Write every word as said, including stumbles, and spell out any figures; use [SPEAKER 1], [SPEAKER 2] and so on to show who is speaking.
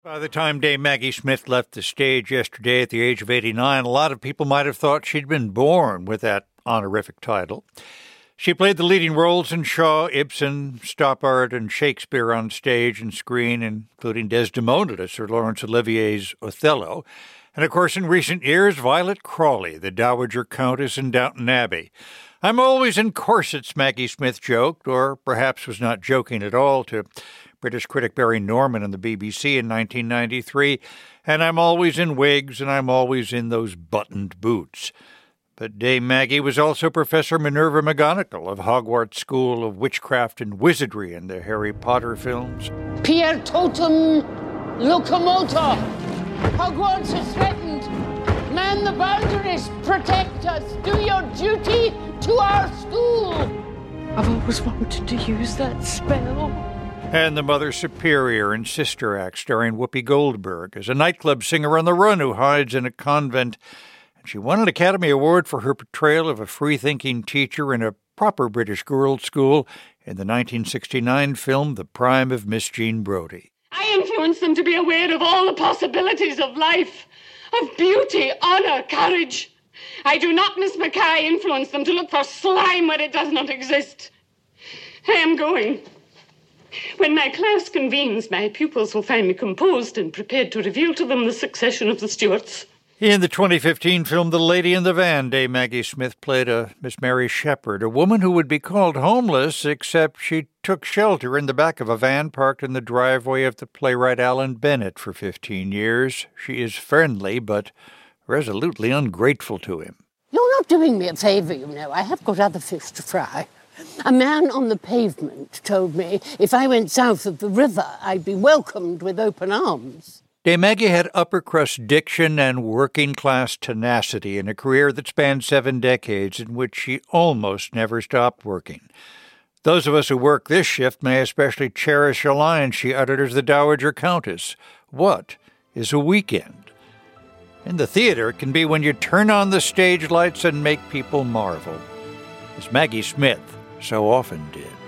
[SPEAKER 1] By the time Dame Maggie Smith left the stage yesterday at the age of eighty-nine, a lot of people might have thought she'd been born with that honorific title. She played the leading roles in Shaw, Ibsen, Stoppard, and Shakespeare on stage and screen, including Desdemona to Sir Laurence Olivier's Othello. And, of course, in recent years, Violet Crawley, the Dowager Countess in Downton Abbey. I'm always in corsets, Maggie Smith joked, or perhaps was not joking at all, to British critic Barry Norman on the B B C in nineteen ninety-three, and I'm always in wigs, and I'm always in those buttoned boots. But Dame Maggie was also Professor Minerva McGonagall of Hogwarts School of Witchcraft and Wizardry in the Harry Potter films.
[SPEAKER 2] Pier totum locomotor. Hogwarts is threatened. Man the boundaries. Protect us. Do your duty to our school.
[SPEAKER 3] I've always wanted to use that spell.
[SPEAKER 1] And the Mother Superior in Sister Act, starring Whoopi Goldberg as a nightclub singer on the run who hides in a convent. And she won an Academy Award for her portrayal of a free-thinking teacher in a proper British girls' school in the nineteen sixty-nine film The Prime of Miss Jean Brodie.
[SPEAKER 4] I influence them to be aware of all the possibilities of life, of beauty, honour, courage. I do not, Miss Mackay, influence them to look for slime where it does not exist. I am going. When my class convenes, my pupils will find me composed and prepared to reveal to them the succession of the Stuarts.
[SPEAKER 1] In the twenty fifteen film The Lady in the Van, Dame Maggie Smith played a Miss Mary Shepherd, a woman who would be called homeless, except she took shelter in the back of a van parked in the driveway of the playwright Alan Bennett for fifteen years. She is friendly, but resolutely ungrateful to him.
[SPEAKER 2] You're not doing me a favour, you know. I have got other fish to fry. A man on the pavement told me if I went south of the river, I'd be welcomed with open arms.
[SPEAKER 1] Dame Maggie had upper-crust diction and working-class tenacity in a career that spanned seven decades in which she almost never stopped working. Those of us who work this shift may especially cherish a line she uttered as the Dowager Countess. What is a weekend? In the theater, it can be when you turn on the stage lights and make people marvel, as Maggie Smith so often did.